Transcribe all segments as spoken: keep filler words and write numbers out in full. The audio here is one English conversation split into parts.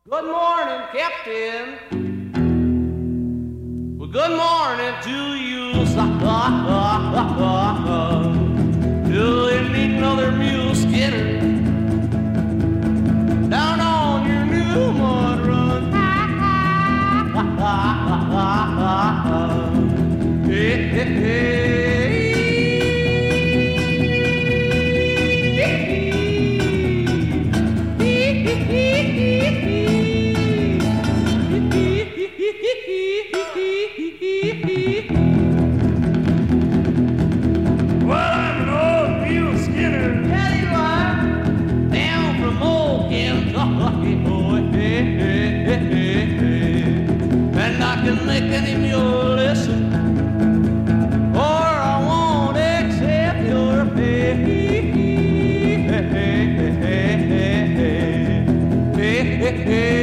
Good morning, Captain. Well, good morning to you. Do you need another mule Skinner down on your new mud run? Hey, hey, hey. Well, I'm an old mule Skinner. Yeah, you are. Down from old Kentucky, boy. Hey, hey, hey, hey, hey. And I can make any mule listen, or I won't accept your pay. Hey, hey, hey, hey, hey, hey, hey.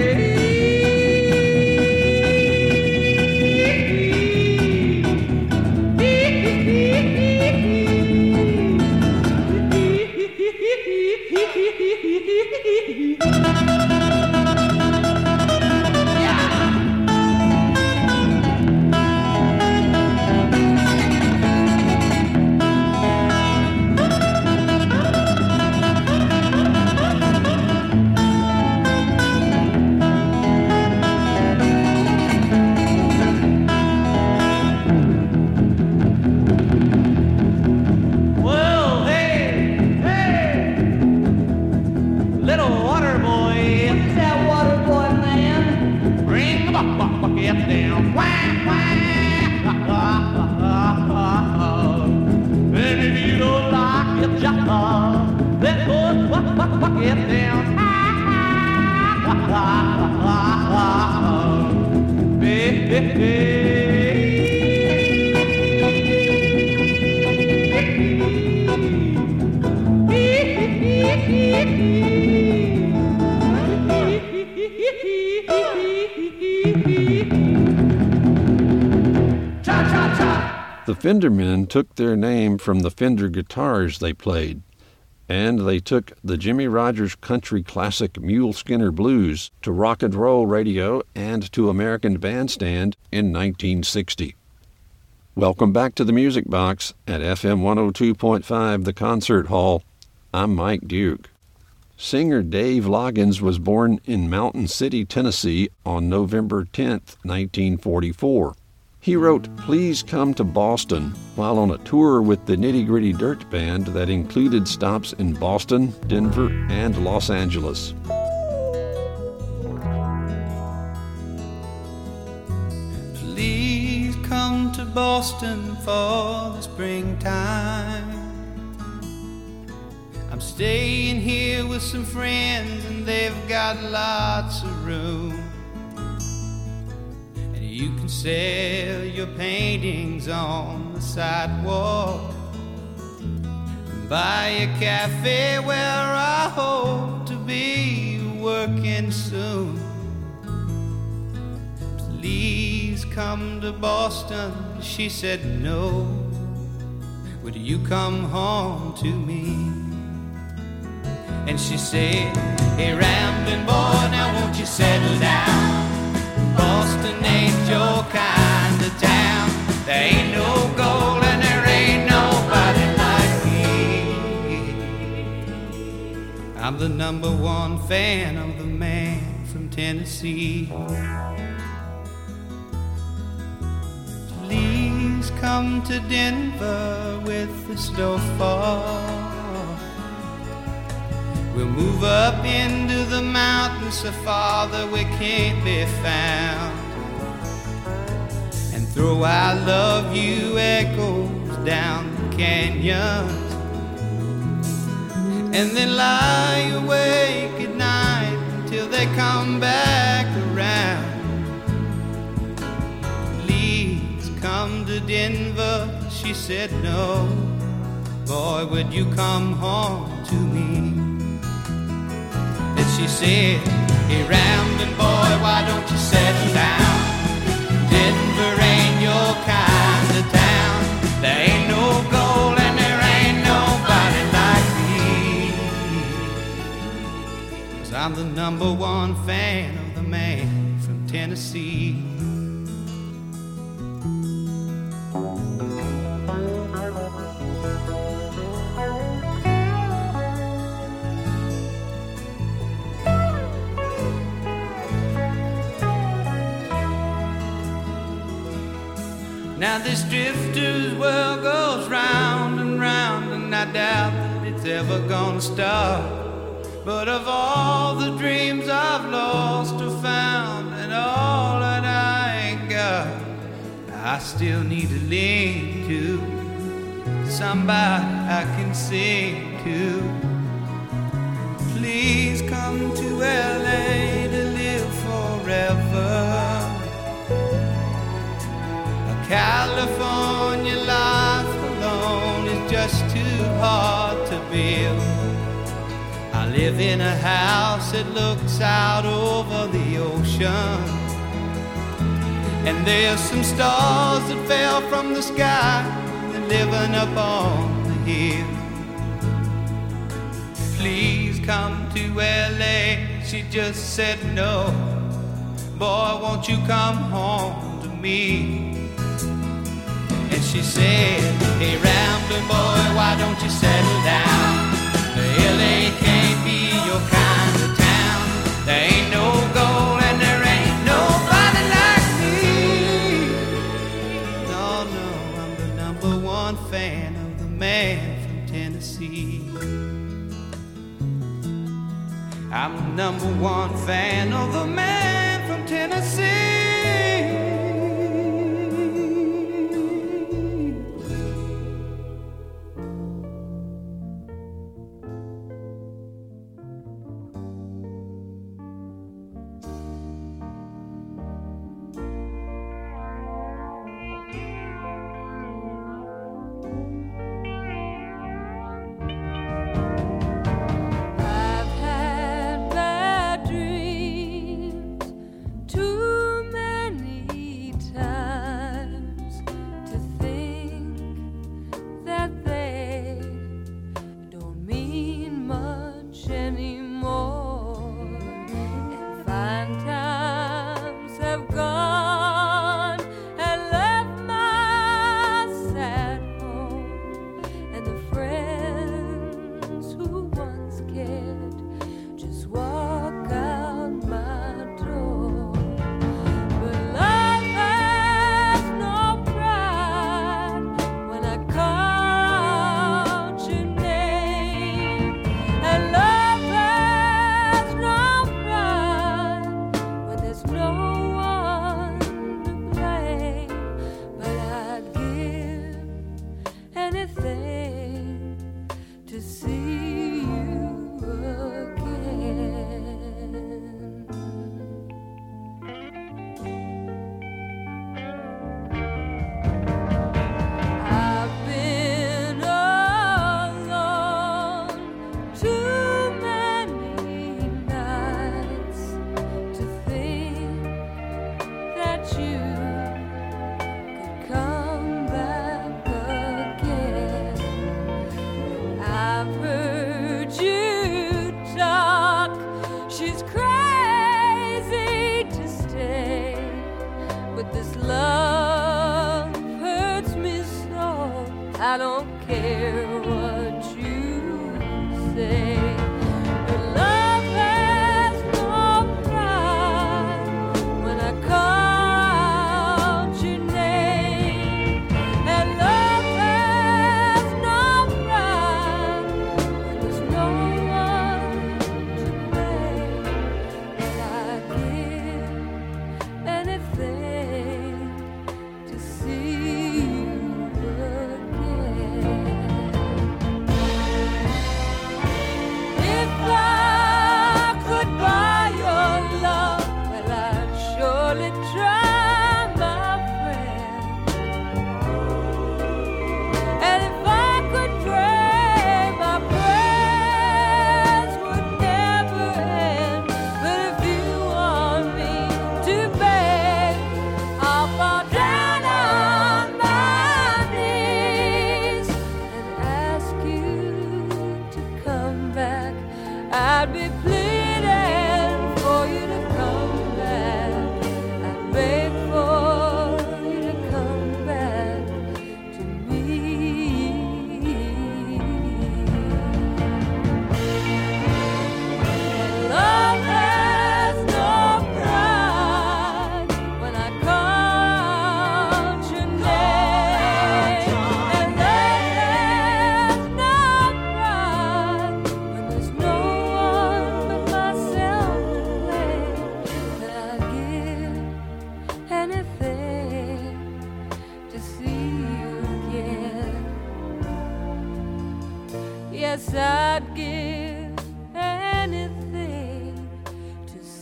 The Fendermen took their name from the Fender guitars they played, and they took the Jimmie Rodgers country classic Mule Skinner Blues to rock and roll radio and to American Bandstand in nineteen sixty. Welcome back to the Music Box at F M one oh two point five, The Concert Hall. I'm Mike Duke. Singer Dave Loggins was born in Mountain City, Tennessee on November tenth, nineteen forty-four. He wrote Please Come to Boston while on a tour with the Nitty Gritty Dirt Band that included stops in Boston, Denver, and Los Angeles. Please come to Boston for the springtime. I'm staying here with some friends and they've got lots of room. You can sell your paintings on the sidewalk and buy a cafe where I hope to be working soon. Please come to Boston. She said no. Would you come home to me? And she said, hey rambling boy, now won't you settle down? Boston ain't your kind of town. There ain't no gold and there ain't nobody like me. I'm the number one fan of the man from Tennessee. Please come to Denver with the snowfall. We'll move up into the mountains so far that we can't be found, and throw I love you echoes down the canyons, and then lie awake at night until they come back around. Please come to Denver. She said no. Boy, would you come home to me? She said, hey rambling boy, why don't you settle down? Denver ain't your kind of town. There ain't no gold and there ain't nobody like me. 'Cause I'm the number one fan of the man from Tennessee. Now this drifter's world goes round and round, and I doubt that it's ever gonna stop. But of all the dreams I've lost or found, and all that I ain't got, I still need to lean to somebody I can sing to. Please come to L A to live forever. California life alone is just too hard to build. I live in a house that looks out over the ocean, and there's some stars that fell from the sky and living up on the hill. Please come to L A, she just said no. Boy, won't you come home to me? And she said, hey, rambling boy, why don't you settle down? The L A can't be your kind of town. There ain't no gold and there ain't nobody like me. No, no, I'm the number one fan of the man from Tennessee. I'm the number one fan of the man from Tennessee. Love has no pride when I call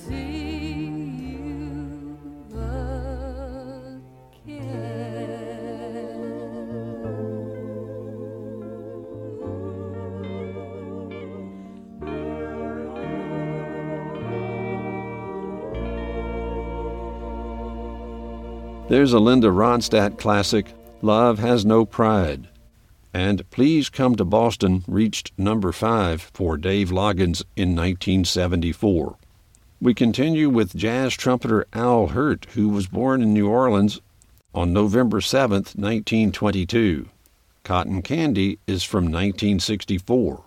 see you again. There's a Linda Ronstadt classic, Love Has No Pride. And Please Come to Boston reached number five for Dave Loggins in nineteen seventy-four. We continue with jazz trumpeter Al Hirt, who was born in New Orleans on November seventh, nineteen twenty-two. Cotton Candy is from nineteen sixty-four.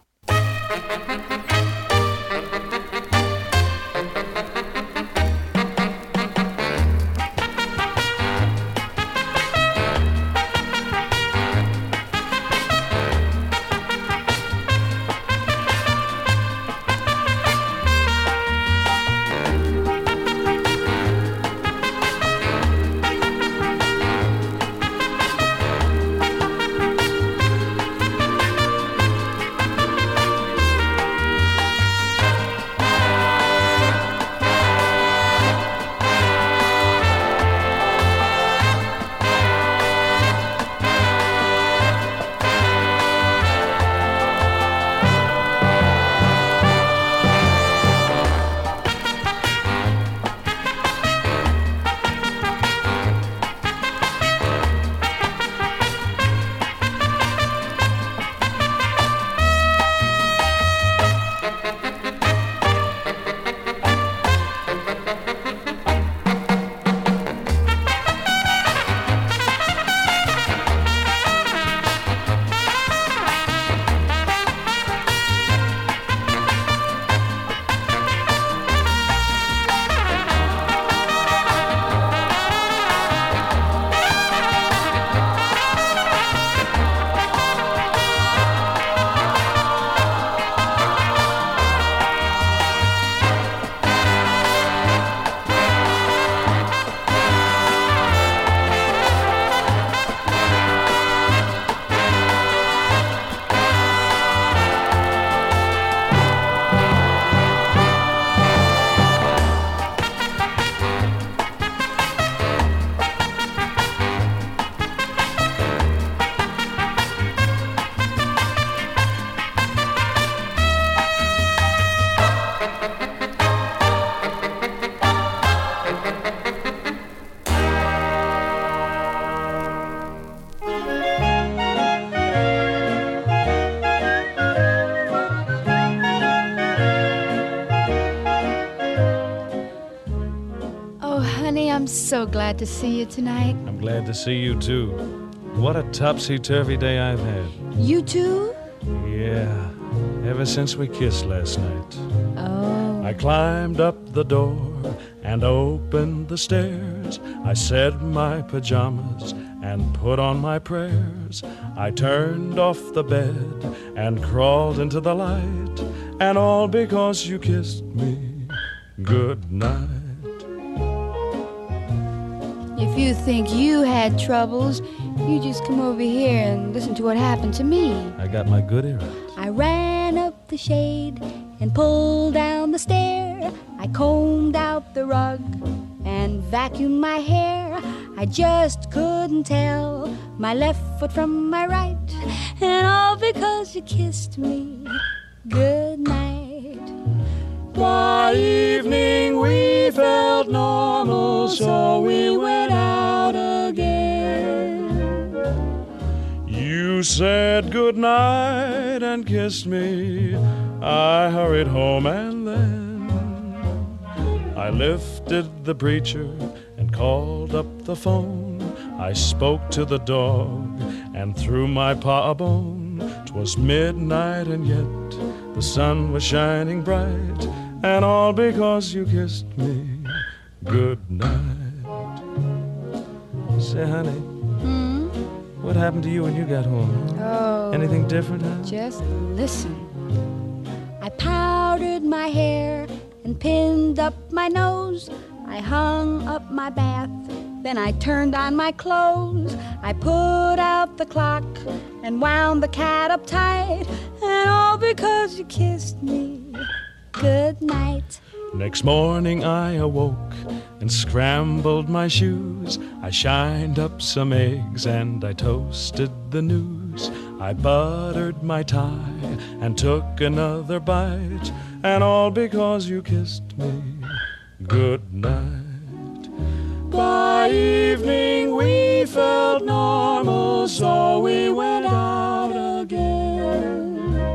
I'm so glad to see you tonight. I'm glad to see you, too. What a topsy-turvy day I've had. You too? Yeah, ever since we kissed last night. Oh. I climbed up the door and opened the stairs. I said my pajamas and put on my prayers. I turned off the bed and crawled into the light. And all because you kissed me good night. If you think you had troubles, you just come over here and listen to what happened to me. I got my good ear out. I ran up the shade and pulled down the stair. I combed out the rug and vacuumed my hair. I just couldn't tell my left foot from my right. And all because you kissed me good night. By evening we felt normal, so we went out again. You said good night and kissed me. I hurried home and then I lifted the preacher and called up the phone. I spoke to the dog and threw my paw a bone. 'Twas midnight and yet the sun was shining bright. And all because you kissed me good night. Say, honey, Hmm? what happened to you when you got home? Oh. Anything different, huh? Just listen. I powdered my hair and pinned up my nose. I hung up my bath, then I turned on my clothes. I put out the clock and wound the cat up tight. And all because you kissed me good night. Next morning I awoke and scrambled my shoes. I shined up some eggs and I toasted the news. I buttered my tie and took another bite, and all because you kissed me good night. By evening we felt normal, so we went out again.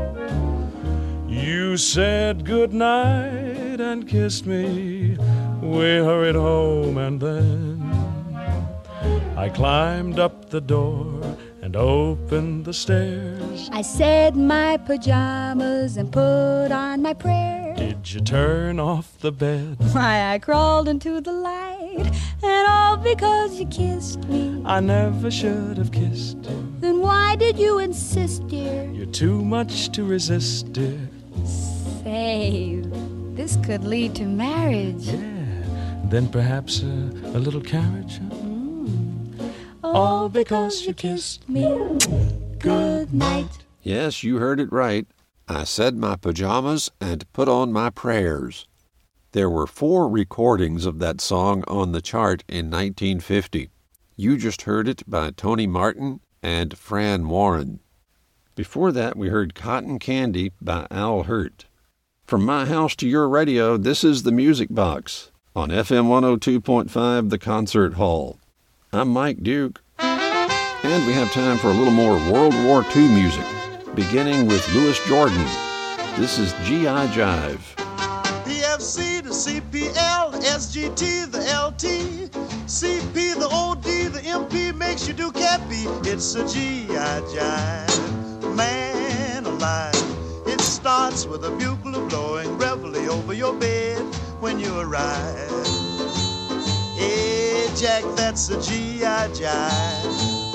You said good night and kissed me. We hurried home and then I climbed up the door and opened the stairs. I said my pajamas and put on my prayer. Did you turn off the bed? Why, I crawled into the light, and all because you kissed me. I never should have kissed you. Then why did you insist, dear? You're too much to resist, dear. Say, this could lead to marriage. Yeah, then perhaps a, a little carriage. Huh? Mm. All because you kissed me. Good night. Yes, you heard it right. I said my pajamas and put on my prayers. There were four recordings of that song on the chart in nineteen fifty. You just heard it by Tony Martin and Fran Warren. Before that, we heard Cotton Candy by Al Hirt. From my house to your radio, this is the Music Box on F M one oh two point five, The Concert Hall. I'm Mike Duke, and we have time for a little more World War Two music, beginning with Louis Jordan. This is G I Jive. P F C, the C P L, S G T, the L T, C P, the O D, the M P makes you do cappy. It's a G I Jive, man alive. It starts with a bugle blowing reveille over your bed when you arrive. Hey, Jack, that's a G I Jive.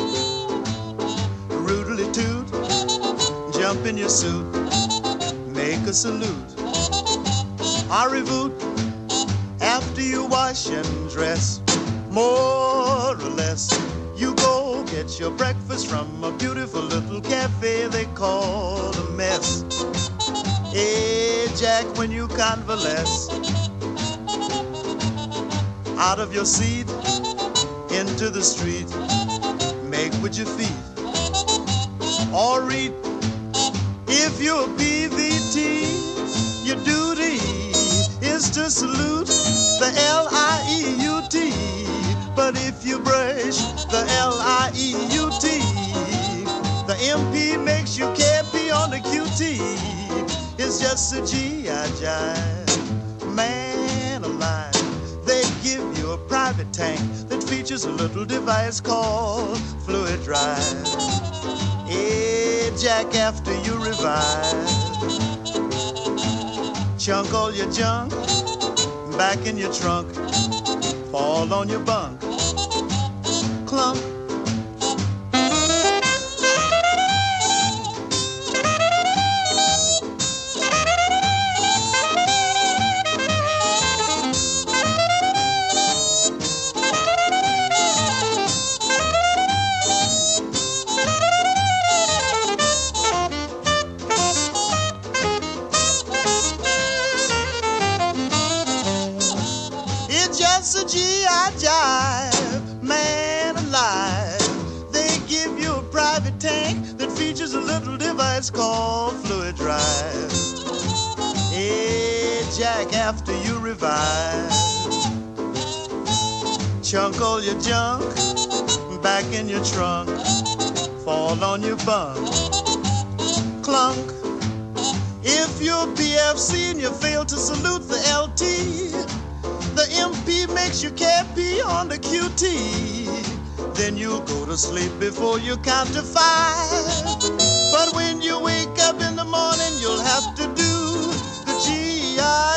Roodly toot, jump in your suit, make a salute. Arrivoot, after you wash and dress, more or less, you go get your breakfast from a beautiful little cafe they call the Mess. Hey, Jack, when you convalesce, out of your seat, into the street, make with your feet, or read. If you're P V T, your duty is to salute the L I E U T. But if you brush the L I E U T, the M P makes you K P on the Q T. It's just a G I Jive, man alive. They give you a private tank that features a little device called Fluid Drive. Hey, Jack, after you revive, chunk all your junk back in your trunk, fall on your bunk, clunk. G I Jive, man alive. They give you a private tank that features a little device called Fluid Drive. Hey, Jack, after you revive, chunk all your junk back in your trunk, fall on your bunk, clunk. If you're P F C and you fail to salute the L T, the M P makes you K P on the Q T. Then you'll go to sleep before you count to five. But when you wake up in the morning, you'll have to do the G I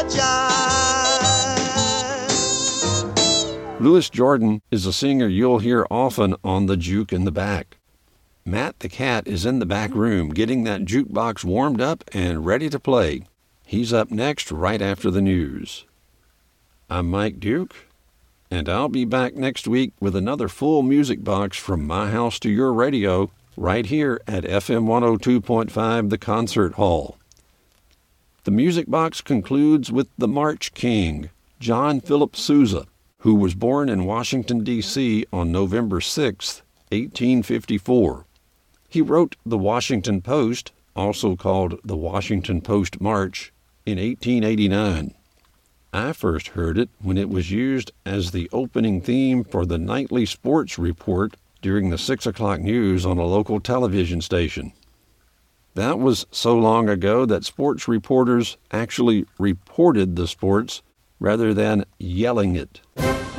Jive. Louis Jordan is a singer you'll hear often on the Juke in the Back. Matt the Cat is in the back room getting that jukebox warmed up and ready to play. He's up next right after the news. I'm Mike Duke, and I'll be back next week with another full music box from my house to your radio right here at F M one oh two point five, The Concert Hall. The music box concludes with the March King, John Philip Sousa, who was born in Washington, D C on November sixth, eighteen fifty-four. He wrote the Washington Post, also called the Washington Post March, in eighteen eighty-nine. I first heard it when it was used as the opening theme for the nightly sports report during the six o'clock news on a local television station. That was so long ago that sports reporters actually reported the sports rather than yelling it.